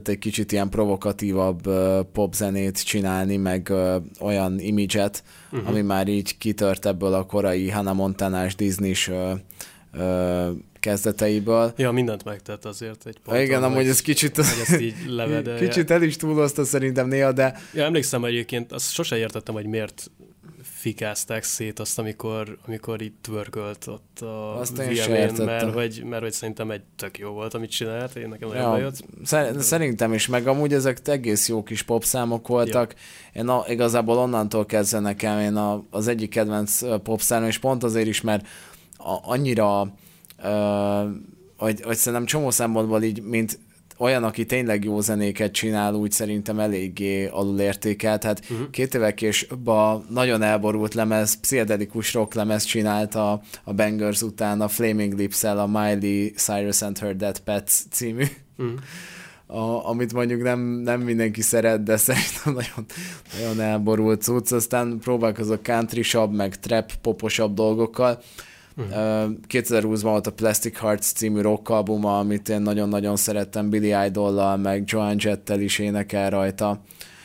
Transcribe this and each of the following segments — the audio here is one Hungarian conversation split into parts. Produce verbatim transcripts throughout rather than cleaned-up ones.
elkezdett egy kicsit ilyen provokatívabb uh, popzenét csinálni, meg uh, olyan imidzset, uh-huh. ami már így kitört ebből a korai Hannah Montanás, Disney-s uh, uh, kezdeteiből. Ja, mindent megtett azért egy ponton. Igen, amúgy ez kicsit, ezt így levedelje. Kicsit el is túlozta szerintem néha, de... Ja, emlékszem egyébként, azt sose értettem, hogy miért fikázták szét azt, amikor, amikor itt twerkölt ott a vé em en, mert hogy, mert hogy szerintem egy tök jó volt, amit csinált, én nekem nagyon ja, bejött. Szer- szerintem is, meg amúgy ezek egész jó kis popszámok voltak. Ja. Én a, igazából onnantól kezdve nekem én a, az egyik kedvenc popszámom, és pont azért is, mert a, annyira, uh, hogy, hogy szerintem csomó szempontból így, mint olyan, aki tényleg jó zenéket csinál, úgy szerintem eléggé alulértékelt. Hát uh-huh. két évvel később a nagyon elborult lemez, pszichedelikus rock lemez csinálta a Bangers után a Flaming Lips-el a Miley Cyrus and Her Dead Pets című, uh-huh. a, amit mondjuk nem, nem mindenki szeret, de szerintem nagyon, nagyon elborult cucc. Aztán próbálkozok country-sabb, meg trap poposabb dolgokkal. Uh-huh. kétezer-húszban volt a Plastic Hearts című rock albuma, amit én nagyon-nagyon szerettem, Billy Idol-lal, meg Joan Jett-tel is énekel rajta.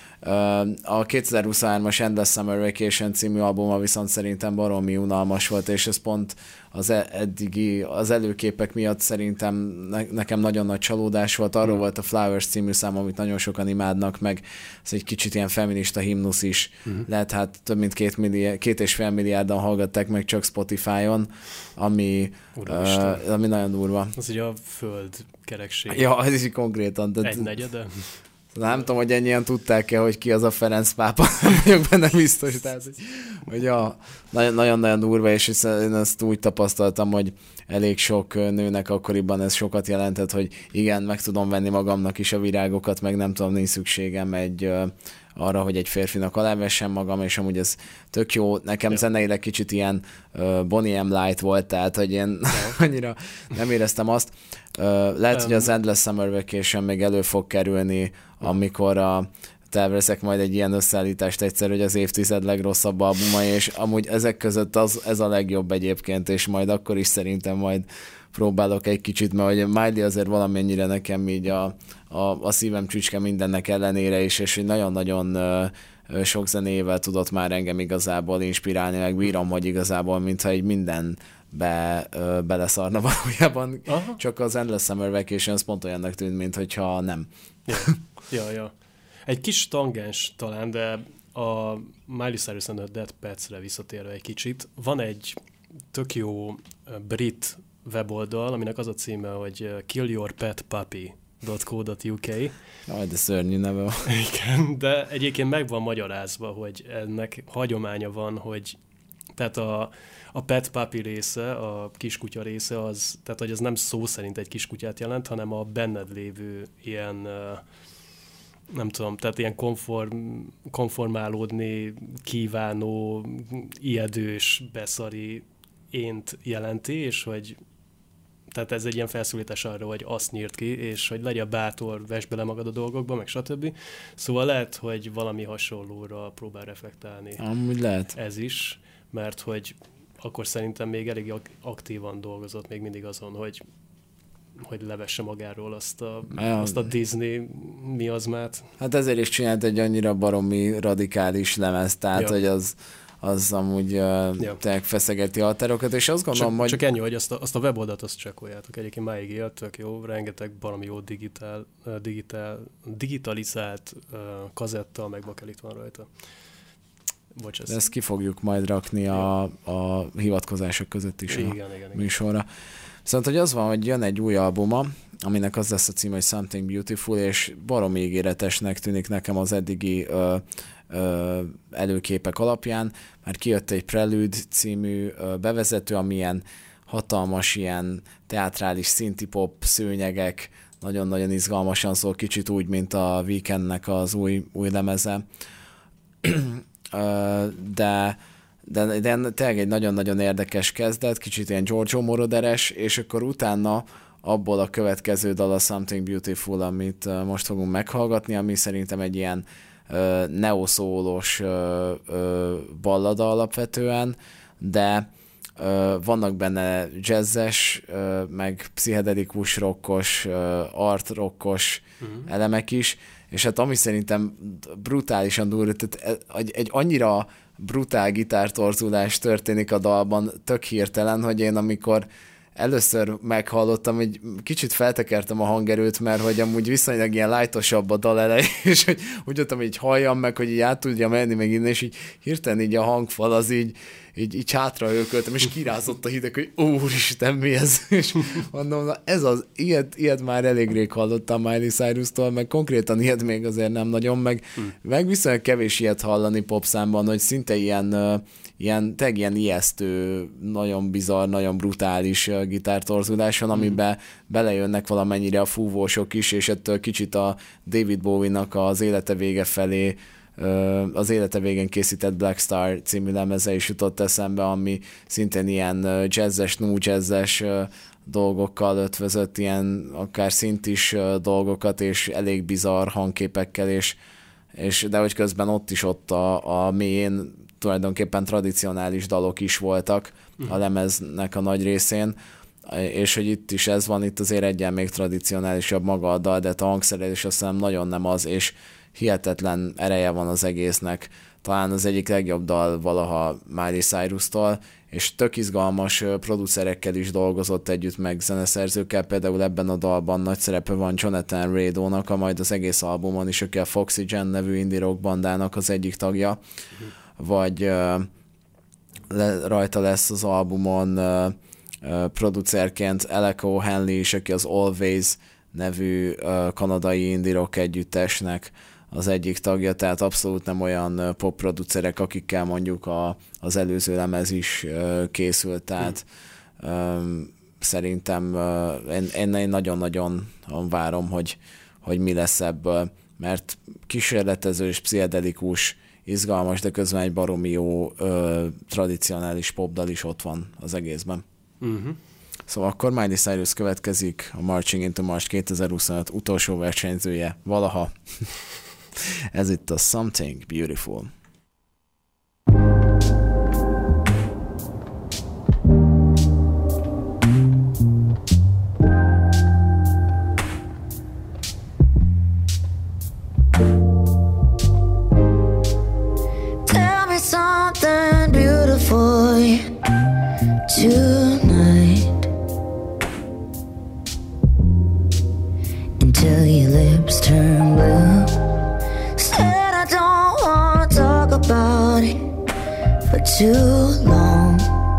A kétezer-huszonhármas Endless Summer Vacation című albuma viszont szerintem baromi unalmas volt, és ez pont az eddigi, az előképek miatt szerintem ne, nekem nagyon nagy csalódás volt. Arról mm. volt a Flowers című szám, amit nagyon sokan imádnak, meg ez egy kicsit ilyen feminista himnusz is. Mm. Lehet, hát több mint két, milliárd, két és fél milliárdan hallgatták meg csak Spotify-on, ami, uh, ami nagyon durva. Az ugye a föld kerekség. Ja, ez is konkrétan. Egy negyede. Nem tudom, hogy ennyien tudták-e, hogy ki az a Ferenc pápa, nem vagyok benne biztos. Tehát, hogy, hogy ja, nagyon-nagyon durva, és én ezt úgy tapasztaltam, hogy elég sok nőnek akkoriban ez sokat jelentett, hogy igen, meg tudom venni magamnak is a virágokat, meg nem tudom, nincs szükségem egy arra, hogy egy férfinak alávessem magam, és amúgy ez tök jó. Nekem ja. zeneileg kicsit ilyen uh, Bonnie M. Light volt, tehát, hogy én ja. annyira nem éreztem azt. Uh, lehet, um, hogy az Endless Summer Vacation még elő fog kerülni, amikor a tervezek majd egy ilyen összeállítást egyszer, hogy az évtized legrosszabb albuma, és amúgy ezek között az, ez a legjobb egyébként, és majd akkor is szerintem majd próbálok egy kicsit, mert hogy Miley azért valamennyire nekem így a, a, a szívem csücske mindennek ellenére is, és nagyon-nagyon uh, sok zenével tudott már engem igazából inspirálni, meg bírom, hogy igazából mintha egy minden be, uh, beleszarna valójában. Aha. Csak az Endless Summer Vacation az pont olyannak tűnt, mint hogyha nem. Ja, ja, ja. Egy kis tangens talán, de a Miley Cyrus and the Dead Pets-re visszatérve egy kicsit, van egy tök jó brit weboldal, aminek az a címe, hogy kill your pet puppy dot co dot u k. Jaj, de szörnyű neve van. Igen, de egyébként meg van magyarázva, hogy ennek hagyománya van, hogy tehát a, a pet puppy része, a kiskutya része, az, tehát hogy az nem szó szerint egy kiskutyát jelent, hanem a benned lévő ilyen, nem tudom, tehát ilyen konform, konformálódni kívánó, ijedős, beszari ént jelenti, és hogy tehát ez egy ilyen felszólítás arra, hogy azt nyírt ki, és hogy legyen bátor, vesd bele magad a dolgokba, meg stb. Szóval lehet, hogy valami hasonlóra próbál reflektálni. Amúgy lehet. Ez is, mert hogy akkor szerintem még elég aktívan dolgozott még mindig azon, hogy, hogy levesse magáról azt a, ja. azt a Disney miazmát. Hát ezért is csinált egy annyira baromi radikális lemez, tehát ja. hogy az az amúgy uh, ja. tényleg feszegeti a határokat, és azt gondolom, csak, hogy... Csak ennyi, hogy azt a, azt a weboldalt azt csekkoljátok. Egyébként máig élt, tök jó, rengeteg baromi jó digitál, digitál, digitalizált uh, kazetta, meg bakelit van rajta. Bocs, ezt... De ezt ki fogjuk majd rakni a, a hivatkozások között is igen, a igen, igen. műsorra. Szóval, hogy az van, hogy jön egy új albuma, aminek az lesz a címe, hogy Something Beautiful, és baromi ígéretesnek tűnik nekem az eddigi ö, ö, előképek alapján. Már kijött egy Prelude című ö, bevezető, amilyen hatalmas, ilyen teátrális szinti-pop szőnyegek, nagyon-nagyon izgalmasan szól, kicsit úgy, mint a Weekendnek az új, új lemeze. de De, de tényleg egy nagyon-nagyon érdekes kezdet, kicsit ilyen Giorgio Moroderes, és akkor utána abból a következő dal a Something Beautiful, amit uh, most fogunk meghallgatni, ami szerintem egy ilyen uh, neoszólós uh, uh, ballada alapvetően, de vannak benne jazzes, meg pszichedelikus rockos, art rockos uh-huh. elemek is, és hát ami szerintem brutálisan durva, tehát egy, egy annyira brutál gitártorzulás történik a dalban, tök hirtelen, hogy én amikor először meghallottam, hogy kicsit feltekertem a hangerőt, mert hogy amúgy viszonylag ilyen lightosabb a dal elej, és hogy úgy adtam, hogy így halljam meg, hogy így át tudja menni meg innen, és így hirtelen így a hangfal az így, így, így hátra őköltem, és kirázott a hideg, hogy úristen, mi ez? És mondom, na ez az, ilyet, ilyet már elég rég hallottam Miley Cyrus-tól, meg konkrétan ilyet még azért nem nagyon, meg, hmm. meg viszonylag kevés ilyet hallani popszámban, hogy szinte ilyen ilyen, teg ilyen ijesztő, nagyon bizarr, nagyon brutális gitártorzulás van, amiben belejönnek valamennyire a fúvósok is, és ettől kicsit a David Bowie-nak az élete vége felé, az élete végén készített Black Star című lemeze is jutott eszembe, ami szintén ilyen jazzes, nu jazzes dolgokkal ötvözött, ilyen akár szintis dolgokat, és elég bizarr hangképekkel, és, és de hogy közben ott is ott a, a mélyén tulajdonképpen tradicionális dalok is voltak a lemeznek a nagy részén, és hogy itt is ez van, itt azért egyen még tradicionálisabb maga a dal, de a hangszerelés azt hiszem nagyon nem az, és hihetetlen ereje van az egésznek. Talán az egyik legjobb dal valaha Miley Cyrus-tól, és tök izgalmas producerekkel is dolgozott együtt, meg zeneszerzőkkel, például ebben a dalban nagy szerepe van Jonathan Rado-nak, a majd az egész albumon is, aki a Foxygen nevű indie rock bandának az egyik tagja, uh-huh. vagy uh, le, rajta lesz az albumon uh, uh, producerként Aleko Henley is, aki az Always nevű uh, kanadai indie rock együttesnek az egyik tagja, tehát abszolút nem olyan popproducerek, akikkel mondjuk a, az előző lemez is uh, készült, tehát um, szerintem uh, én, én nagyon-nagyon várom, hogy, hogy mi lesz ebből, mert kísérletező és pszichedelikus, izgalmas, de közben egy baromi jó uh, tradicionális popdal is ott van az egészben. Uh-huh. Szóval akkor Miley Cyrus következik, a Marching into March kétezer-huszonöt utolsó versenyzője valaha. Ez itt a Something Beautiful. Tell me something beautiful tonight, until your lips turn blue. Said I don't wanna talk about it for too long.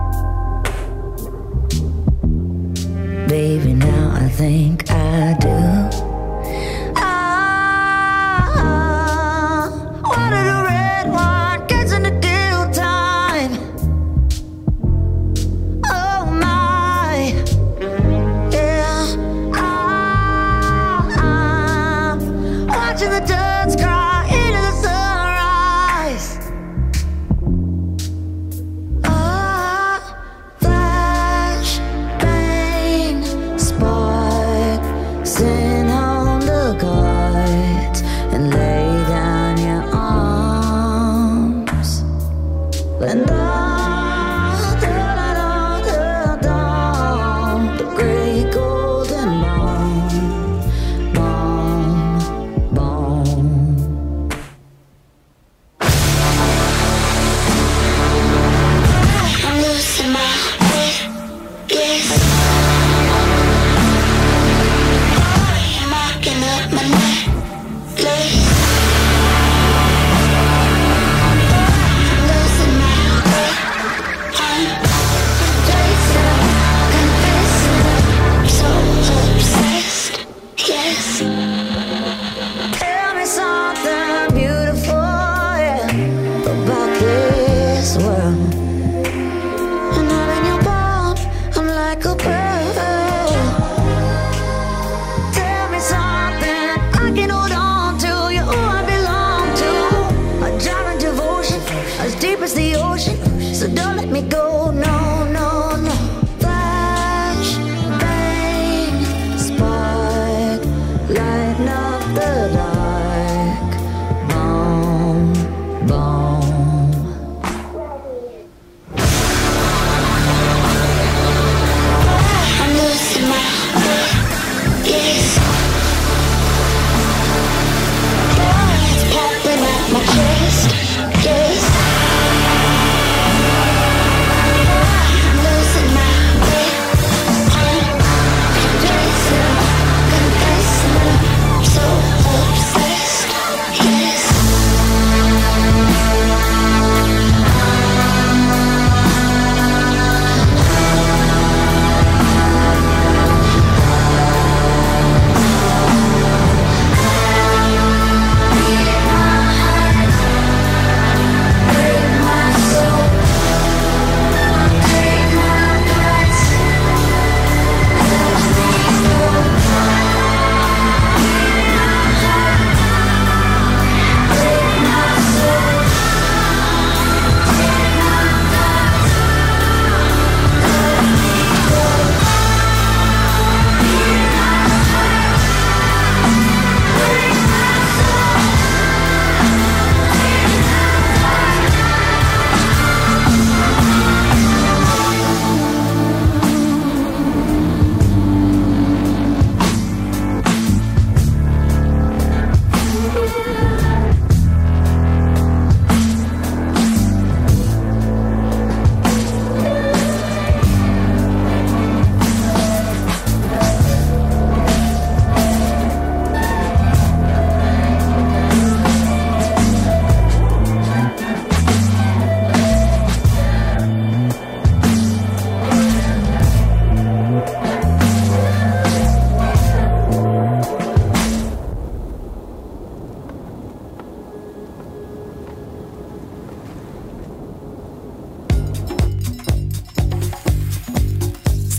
Baby, now I think I do. Ah, why did a red wine gets in the deal time? Oh my, yeah. Ah, I'm watching the duds cry. Bone, bone, bone.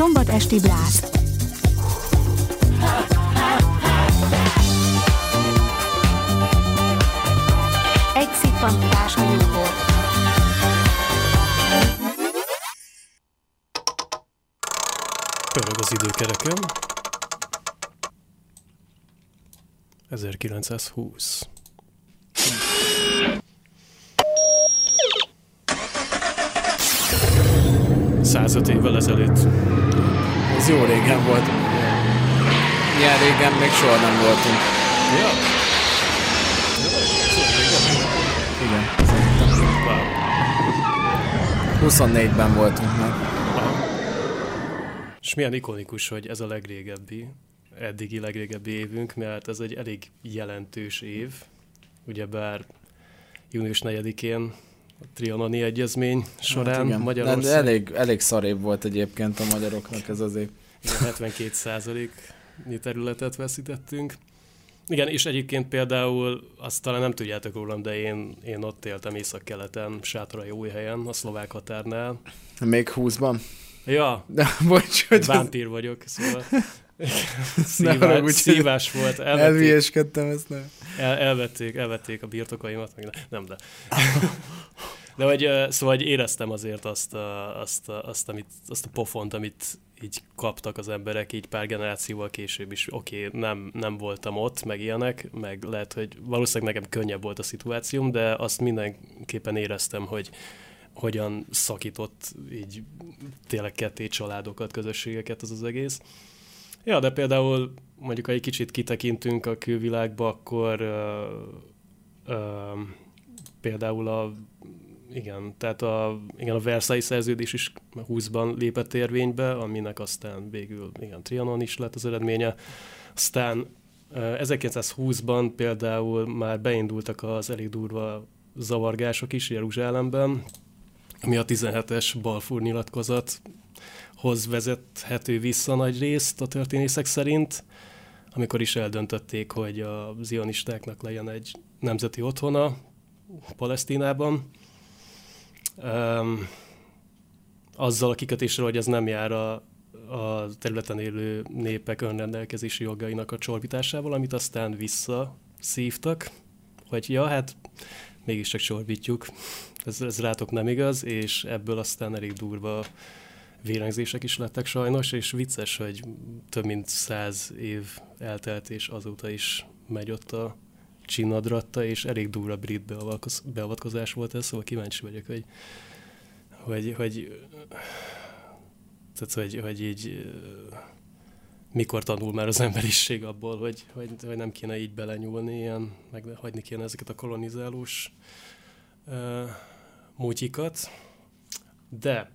szombat esti bláz. Egy szippantás a jóból. Pörög az időkereken. ezerkilencszázhúsz. százöt évvel ezelőtt. Ez jó régen volt. Ilyen régen még soha nem voltunk. Ja. Igen, szerintem. Wow. huszonnégyben voltunk meg. Aha. És milyen ikonikus, hogy ez a legrégebbi, eddigi legrégebbi évünk, mert ez egy elég jelentős év. Ugyebár június negyedikén a trianoni egyezmény során hát Magyarország... De elég, elég szarébb volt egyébként a magyaroknak ez az év. hetvenkét százaléknyi területet veszítettünk. Igen, és egyébként például, azt talán nem tudjátok rólam, de én, én ott éltem északkeleten, Sátrajóújhelyen, a szlovák határnál. Még húszban? Ja, de, bocs, hogy vámpír vagyok, szóval szívás, úgy, szívás volt. Elhülyeskedtem ezt, nem. El, elvették, elvették a birtokaimat, meg nem, de... De hogy, szóval hogy éreztem azért azt a, azt, a, azt, amit, azt a pofont, amit így kaptak az emberek, így pár generációval később is. Oké, okay, nem, nem voltam ott, meg ilyenek, meg lehet, hogy valószínűleg nekem könnyebb volt a szituációm, de azt mindenképpen éreztem, hogy hogyan szakított így tényleg ketté családokat, közösségeket az az egész. Ja, de például mondjuk, ha egy kicsit kitekintünk a külvilágba, akkor uh, uh, például a Igen, tehát a, igen, a Versailles szerződés is húszban lépett érvénybe, aminek aztán végül igen, Trianon is lett az eredménye. Aztán ezerkilencszázhúszban például már beindultak az elég durva zavargások is Jeruzsálemben, ami a tizenhetes Balfour nyilatkozathoz vezethető vissza nagy részt a történészek szerint, amikor is eldöntötték, hogy a zionistáknak legyen egy nemzeti otthona Palesztinában. Um, azzal a kikötéssel, hogy ez nem jár a, a területen élő népek önrendelkezési jogainak a csorbításával, amit aztán visszaszívtak, hogy ja, hát mégiscsak csorbítjuk, ez, ez rátok nem igaz, és ebből aztán elég durva vérengzések is lettek sajnos, és vicces, hogy több mint száz év eltelt, és azóta is megy ott a csinadratta, és elég durva brit beavatkozás volt ez, szóval kíváncsi vagyok, hogy hogy, hogy, tehát, hogy, hogy így mikor tanul már az emberiség abból, hogy, hogy, hogy nem kéne így belenyúlni, ilyen, meg hagyni kéne ezeket a kolonizálós uh, mútyikat. De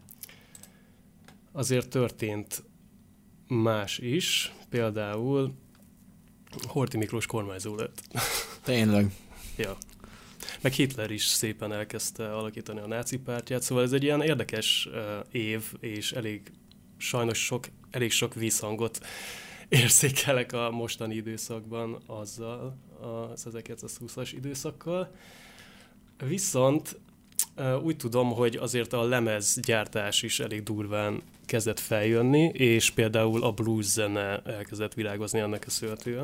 azért történt más is, például Horthy Miklós kormányzó lett. Tényleg. Ja. Meg Hitler is szépen elkezdte alakítani a náci pártját, szóval ez egy ilyen érdekes uh, év, és elég sajnos sok, elég sok visszhangot érzékelek a mostani időszakban azzal, az ezerkilencszázhúszas időszakkal. Viszont uh, úgy tudom, hogy azért a lemezgyártás is elég durván kezdett feljönni, és például a blues zene elkezdett virágozni ennek köszönhetően.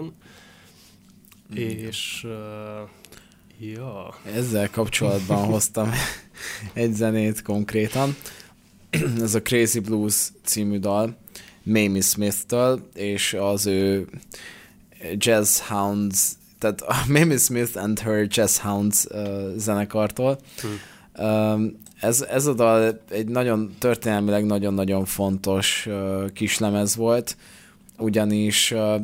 Mm. És uh, ja. Ezzel kapcsolatban hoztam egy zenét konkrétan. Ez a Crazy Blues című dal Mamie Smith-től, és az ő Jazz Hounds, tehát a Mamie Smith and Her Jazz Hounds uh, zenekartól. Mm. Um, Ez, ez a dal egy nagyon történelmileg nagyon-nagyon fontos uh, kislemez volt, ugyanis uh,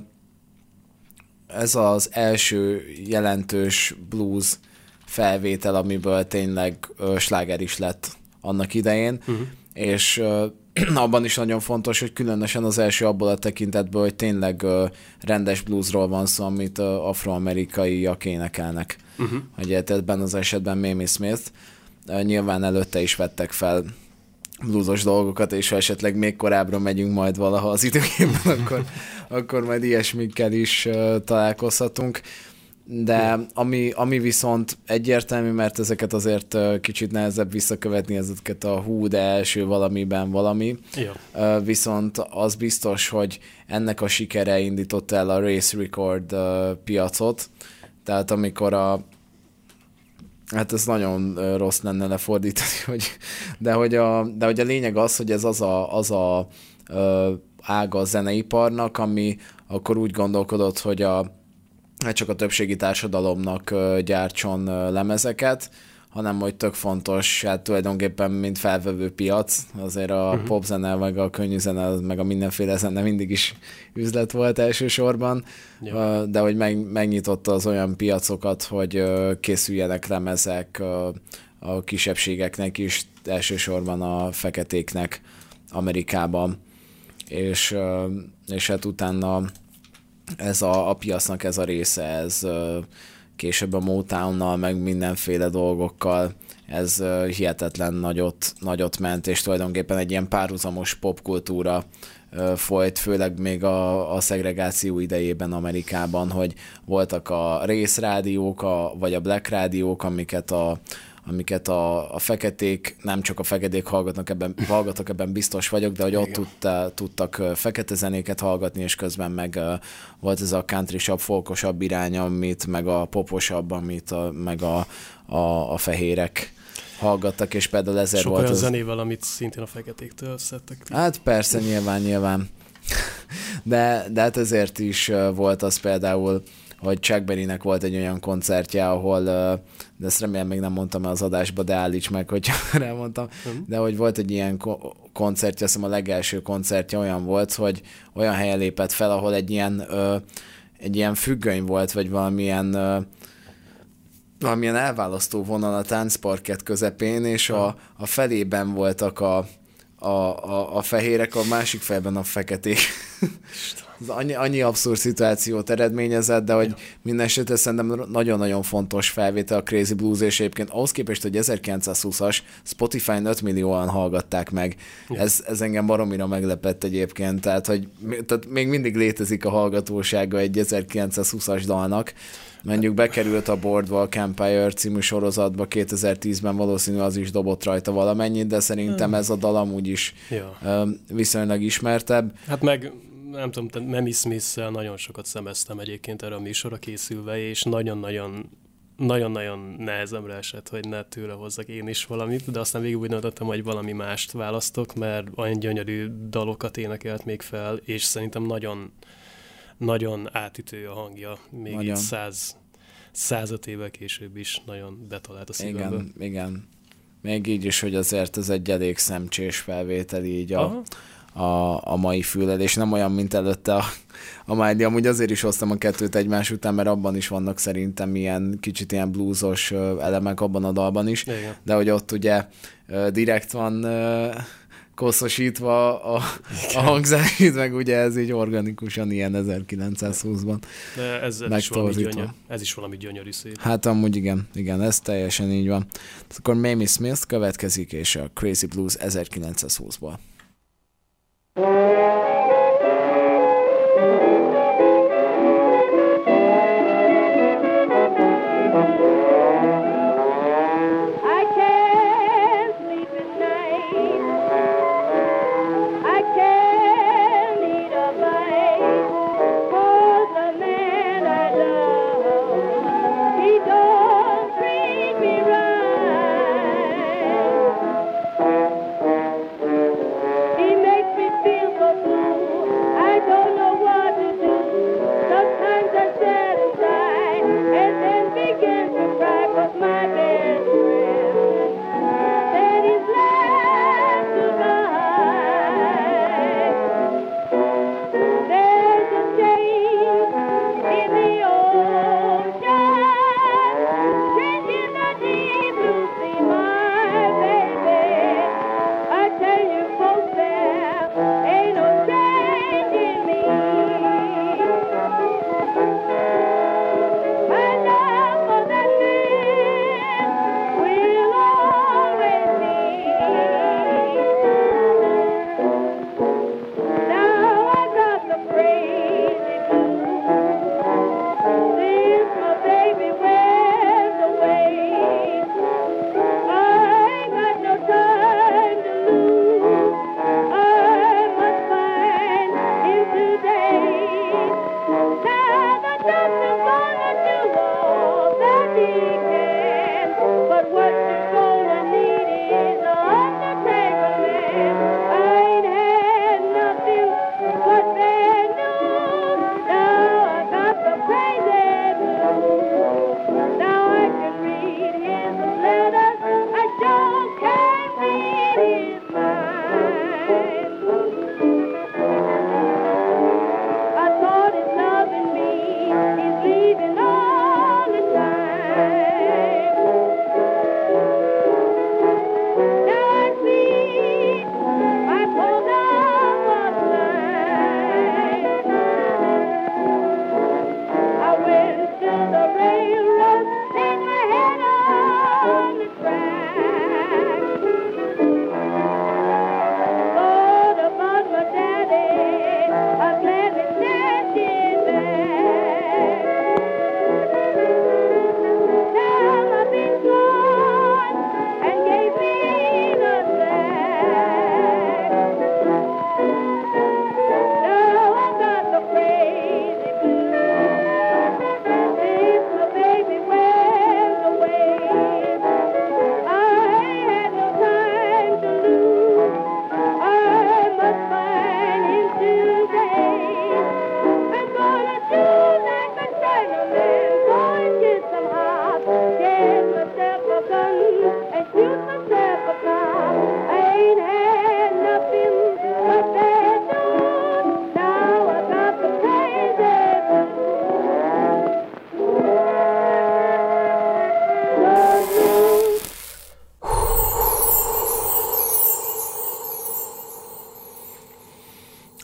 ez az első jelentős blues felvétel, amiből tényleg uh, sláger is lett annak idején, uh-huh. és uh, abban is nagyon fontos, hogy különösen az első abból a tekintetből, hogy tényleg uh, rendes bluesról van szó, amit uh, afroamerikaiak énekelnek. Uh-huh. Ugye ebben az esetben Mamie Smith. Uh, nyilván előtte is vettek fel bluesos dolgokat, és ha esetleg még korábbra megyünk majd valaha az időkében, akkor, akkor majd ilyesmikkel is uh, találkozhatunk. de ami, ami viszont egyértelmű, mert ezeket azért kicsit nehezebb visszakövetni, ezeket a hú, de első valamiben valami. Ja. Viszont az biztos, hogy ennek a sikere indította el a Race Record piacot, tehát amikor a hát ez nagyon rossz lenne lefordítani, hogy, de, hogy a, de hogy a lényeg az, hogy ez az a, az a ága a zeneiparnak, ami akkor úgy gondolkodott, hogy a hát csak a többségi társadalomnak gyártson lemezeket, hanem hogy tök fontos, hát tulajdonképpen mint felvevő piac, azért a uh-huh. popzene, meg a könnyű zene, meg a mindenféle zene mindig is üzlet volt elsősorban, ja. de hogy meg, megnyitotta az olyan piacokat, hogy készüljenek lemezek a kisebbségeknek is, elsősorban a feketéknek Amerikában, és, és hát utána ez a, a piacnak ez a része, ez később a Motownnal, meg mindenféle dolgokkal, ez hihetetlen nagyot, nagyot ment, és tulajdonképpen egy ilyen párhuzamos popkultúra folyt, főleg még a, a szegregáció idejében Amerikában, hogy voltak a race rádiók, a, vagy a black rádiók, amiket a amiket a, a feketék, nem csak a feketék hallgatnak ebben, hallgatok, ebben biztos vagyok, de hogy ott tudta, tudtak fekete zenéket hallgatni, és közben meg uh, volt ez a countrysabb, folkosabb irány, amit, meg a poposabb, amit a, meg a, a, a fehérek hallgattak, és például ezért sok volt olyan az... zenével, amit szintén a feketéktől szedtek. Hát persze, nyilván, nyilván. De, de hát ezért is volt az például, hogy Chuck Berrynek volt egy olyan koncertje, ahol, de ezt remélem még nem mondtam el az adásba, de állíts meg, hogyha elmondtam, uh-huh. de hogy volt egy ilyen koncertje, azt hiszem a legelső koncertje olyan volt, hogy olyan helyen lépett fel, ahol egy ilyen, egy ilyen függöny volt, vagy valamilyen valamilyen elválasztó vonal a táncparkett közepén, és a, a felében voltak a, a, a, a fehérek, a másik felben a feketék. Ez annyi, annyi abszurd szituációt eredményezett, de hogy ja. minden esetre szerintem nagyon-nagyon fontos felvétel a Crazy Blues, és egyébként ahhoz képest, hogy ezerkilencszázhúszas Spotify-n öt millióan hallgatták meg. Ja. Ez, ez engem baromira meglepett egyébként, tehát, hogy tehát még mindig létezik a hallgatósága egy ezerkilencszázhúszas dalnak. Mondjuk bekerült a Boardwalk Empire című sorozatba kétezer-tízben, valószínű az is dobott rajta valamennyit, de szerintem ez a dal amúgy is ja. viszonylag ismertebb. Hát meg nem tudom, Mamie Smith-szel nagyon sokat szemeztem egyébként erre a műsorra készülve, és nagyon-nagyon nagyon-nagyon nehezemre esett, hogy ne tőle hozzak én is valamit, de aztán végül úgy döntöttem, hogy valami mást választok, mert olyan gyönyörű dalokat énekelt még fel, és szerintem nagyon nagyon átütő a hangja, még nagyon. Itt száz, százöt évvel később is nagyon betalált a szívembe. Igen, igen. Még így is, hogy azért ez egy elég szemcsés felvétel így a, a, a mai fülelés. Nem olyan, mint előtte a, a Miley. Amúgy azért is hoztam a kettőt egymás után, mert abban is vannak szerintem ilyen kicsit ilyen bluesos elemek abban a dalban is. Igen. De hogy ott ugye direkt van koszosítva a, a hangzás, meg ugye ez így organikusan ilyen ezerkilencszázhúszban. De ez, ez, is valami gyönyör, ez is valami gyönyörű szép. Hát amúgy igen, igen, ez teljesen így van. Akkor Mamie Smith következik, és a Crazy Blues ezerkilencszázhúszból.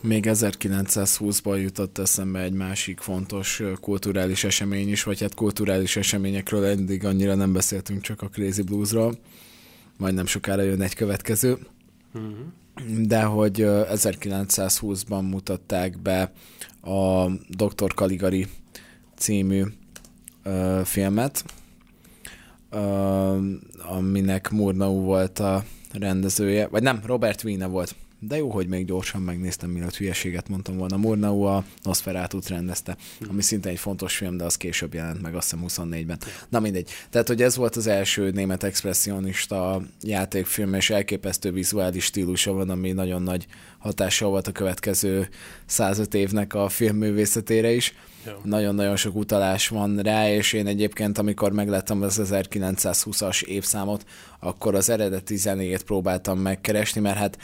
Még ezerkilencszázhúszban jutott eszembe egy másik fontos kulturális esemény is, vagy hát kulturális eseményekről eddig annyira nem beszéltünk, csak a Crazy Bluesról. Majd nem sokára jön egy következő. Mm-hmm. De hogy ezerkilencszázhúszban mutatták be a doktor Caligari című ö, filmet, ö, aminek Murnau volt a rendezője, vagy nem, Robert Wiene volt. De jó, hogy még gyorsan megnéztem, mielőtt hülyeséget mondtam volna. Murnau a Nosferatut rendezte, ami szintén egy fontos film, de az később jelent meg, azt hiszem huszonnégyben. Na mindegy. Tehát, hogy ez volt az első német expresszionista játékfilm, és elképesztő vizuális stílusa van, ami nagyon nagy hatással volt a következő százöt évnek a filmművészetére is. Jó. Nagyon-nagyon sok utalás van rá, és én egyébként, amikor megláttam az ezerkilencszázhúszas évszámot, akkor az eredeti zenéjét próbáltam megkeresni, mert hát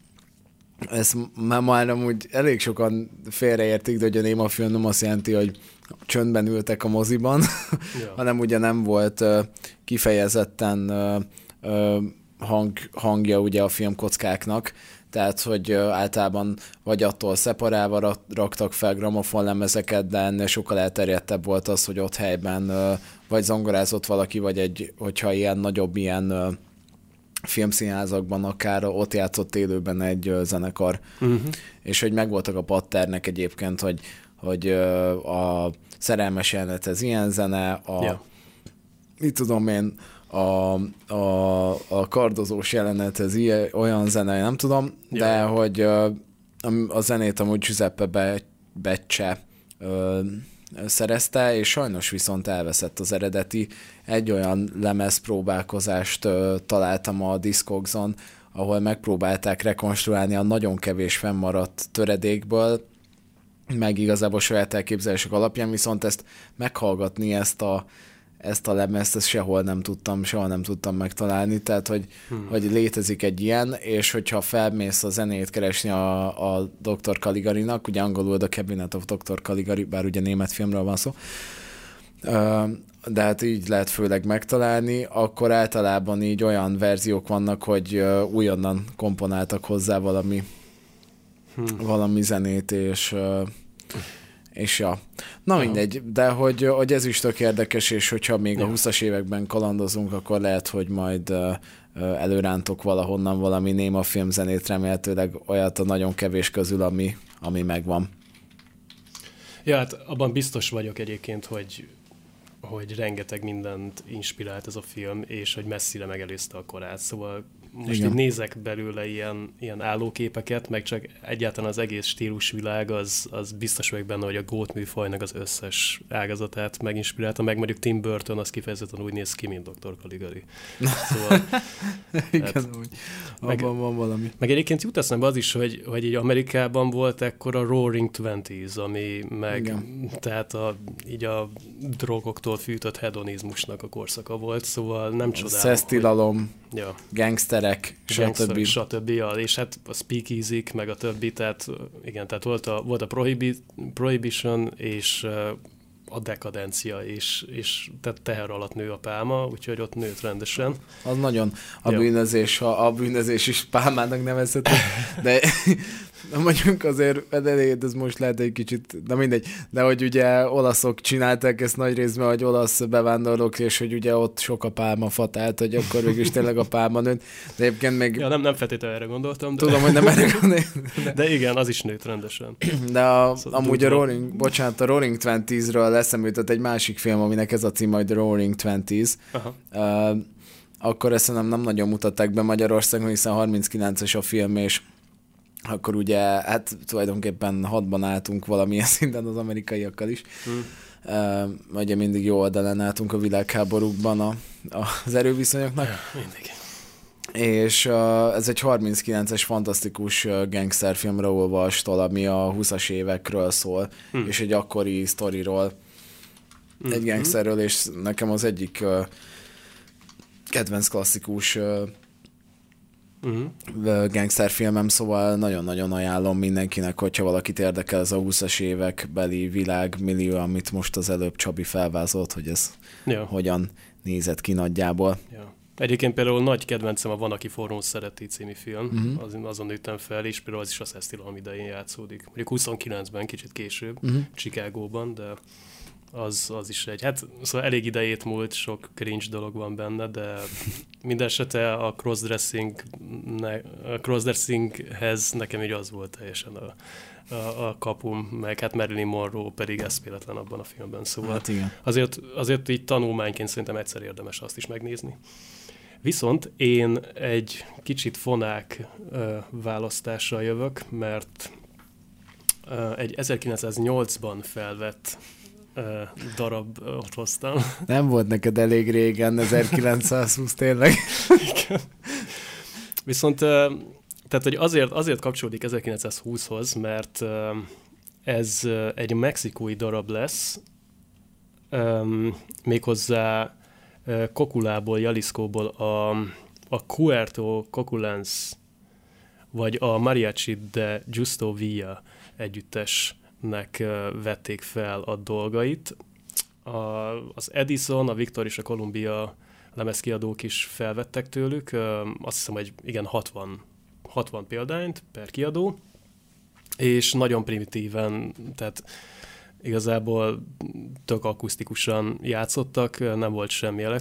ezt már már amúgy elég sokan félreértik, de hogy a néma film nem azt jelenti, hogy csöndben ültek a moziban, ja. hanem ugye nem volt uh, kifejezetten uh, uh, hang, hangja ugye a filmkockáknak, tehát hogy uh, általában vagy attól szeparálva rak, raktak fel gramofonlemezeket, de ennél sokkal elterjedtebb volt az, hogy ott helyben uh, vagy zongorázott valaki, vagy egy, hogyha ilyen nagyobb ilyen uh, filmszínházakban akár ott játszott élőben egy uh, zenekar, uh-huh. és hogy megvoltak a patternek egyébként, hogy, hogy uh, a szerelmes jelenet ez ilyen zene, a yeah. mit tudom én, a, a, a kardozós jelenet ez ilyen, olyan zene, nem tudom, yeah. de hogy uh, a zenét amúgy Giuseppe Be- Becce uh, szerezte, és sajnos viszont elveszett az eredeti. Egy olyan lemezpróbálkozást uh, találtam a Discogson, ahol megpróbálták rekonstruálni a nagyon kevés fennmaradt töredékből, meg igazából saját elképzelések alapján, viszont ezt meghallgatni, ezt a, ezt a lemezt, ezt sehol nem tudtam, sehol nem tudtam megtalálni, tehát hogy, hmm. hogy létezik egy ilyen, és hogyha felmész a zenét keresni a, a doktor Caligarinak, ugye angolul The Cabinet of doktor Caligari, bár ugye német filmről van szó, de hát így lehet főleg megtalálni, akkor általában így olyan verziók vannak, hogy újonnan komponáltak hozzá valami, hmm. valami zenét, és és ja. Na mindegy, de hogy, hogy ez is tök érdekes, és hogyha még ja. a húszas években kalandozunk, akkor lehet, hogy majd uh, előrántok valahonnan valami néma filmzenét, remélhetőleg olyat a nagyon kevés közül, ami, ami megvan. Ja, hát abban biztos vagyok egyébként, hogy, hogy rengeteg mindent inspirált ez a film, és hogy messzire megelőzte a korát, szóval most így nézek belőle ilyen, ilyen állóképeket, meg csak egyáltalán az egész stílusvilág, az, az biztos vagyok benne, hogy a gót műfajnak az összes ágazatát meginspirálta, meg mondjuk Tim Burton az kifejezetten úgy néz ki, mint doktor Caligari. Szóval, igen, hát, úgy. Meg, abban van valami. Meg egyébként jut eszembe az is, hogy, hogy így Amerikában volt ekkor a Roaring Twenties, ami meg igen. tehát a, így a drogoktól fűtött hedonizmusnak a korszaka volt, szóval nem csodálom. Szesztilalom, ja. gangsterek, stb. stb. És hát a speakeasy-k, meg a többi, tehát igen, tehát volt a, volt a prohibi, prohibition, és a dekadencia, és, és tehát teher alatt nő a pálma, úgyhogy ott nőtt rendesen. Az nagyon a ja. bűnözés, ha a bűnözés is pálmának nevezhető, de mondjuk azért, ez most lehet egy kicsit, de mindegy, de hogy ugye olaszok csinálták ezt nagy részben, hogy olasz bevándorlók, és hogy ugye ott sok a pálmafa, tehát hogy akkor végül is tényleg a pálma nőtt, de egyébként még... Ja, nem, nem feltétlenül erre gondoltam, de... Tudom, hogy nem erre gondoltam. De... de igen, az is nőtt rendesen. De a, szóval amúgy a Roaring, bocsánat, a Roaring Twenties-ről eszembe jutott egy másik film, aminek ez a cím, hogy The Roaring Twenties. Aha. Uh, akkor ezt nem, nem nagyon mutatták be Magyarországon, hiszen harminckilences a film, és akkor ugye, hát tulajdonképpen hadban álltunk valamilyen szinten az amerikaiakkal is. Hmm. Uh, ugye mindig jó oldalán álltunk a világháborúkban a, a, az erőviszonyoknak. Ja, mindig. És uh, ez egy harminckilences fantasztikus uh, gangsterfilm Raoul Walsh-tól, ami a húszas évekről szól, hmm. és egy akkori sztoriról, hmm. egy gangsterről, és nekem az egyik uh, kedvenc klasszikus uh, Uh-huh. gangsterfilmem, szóval nagyon-nagyon ajánlom mindenkinek, hogyha valakit érdekel ez a húszas évek beli világmillió, amit most az előbb Csabi felvázolt, hogy ez ja. hogyan nézett ki nagyjából. Ja. Egyébként például nagy kedvencem a Van, aki forrón szereti című film, Uh-huh. az, azon nőttem fel, és például az is a szesztilalom idején játszódik. Mondjuk huszonkilencben, kicsit később, Uh-huh. Chicagóban, de az, az is egy, hát szóval elég idejét múlt, sok cringe dolog van benne, de minden esetre a crossdressing, ne, a crossdressinghez nekem így az volt teljesen a, a, a kapum, meg hát Marilyn Monroe pedig eszméletlen abban a filmben, szóval Hát igen. azért, azért így tanulmányként szerintem egyszer érdemes azt is megnézni. Viszont én egy kicsit fonák ö, választással jövök, mert ö, egy ezerkilencszáznyolcban felvett ö, darabot hoztam. Nem volt neked elég régen, ezerkilencszázhúsz tényleg. Viszont ö, tehát, hogy azért, azért kapcsolódik ezerkilencszázhúszhoz, mert ö, ez ö, egy mexikói darab lesz, ö, méghozzá Coculából, Jaliscoból a, a Puerto Coculans, vagy a Mariachi de Justo Villa együttesnek vették fel a dolgait. A, az Edison, a Victor és a Columbia lemezkiadók is felvettek tőlük, azt hiszem, hogy igen, hatvan, hatvan példányt per kiadó, és nagyon primitíven, tehát igazából tök akusztikusan játszottak, nem volt semmi elektronikus,